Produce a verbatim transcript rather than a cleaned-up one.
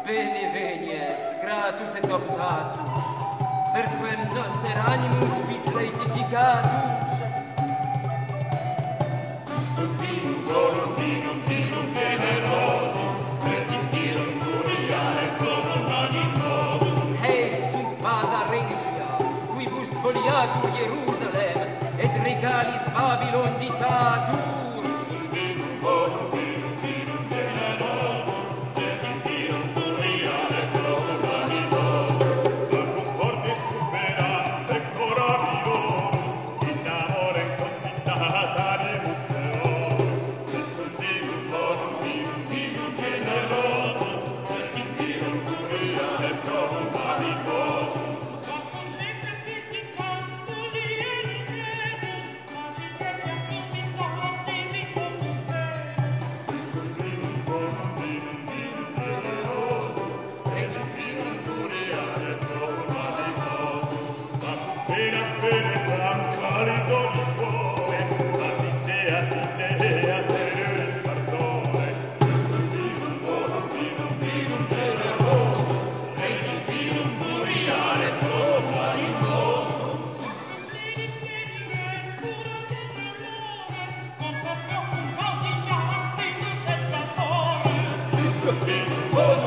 Bene venies, gratus et optatus, per quem noster animus vit laetificatus. Ut vinum bonum vinum vinum generosum, et virum curiare provum animosum. Hey, sunt vasa regia, quibus foliatur Jerusalem, et regalis Babylon ditatur. Ut vinum bonum vinum vinum generosum, et virum curiare provum animosum. Marcus fortis superante cora viorum, in amore concitata animus eorum. Ut vinum bonum vinum vinum generosum, et virum curiare provum animosum. Quantus semper fisicans studiem ingenuus, facitetia sumit quams divicum fes. Ut vinum bonum vinum vinum generosum, et virum curiare provum animosum. Quantus penas penetram calido liquore, asidea sidea terris ardore. Ut vinum bonum vinum vinum generosum, et virum curiare provum animosum. Quantus finis penitens curas et dolores, contra focum caudiam visus et labores. Ut vinum bonum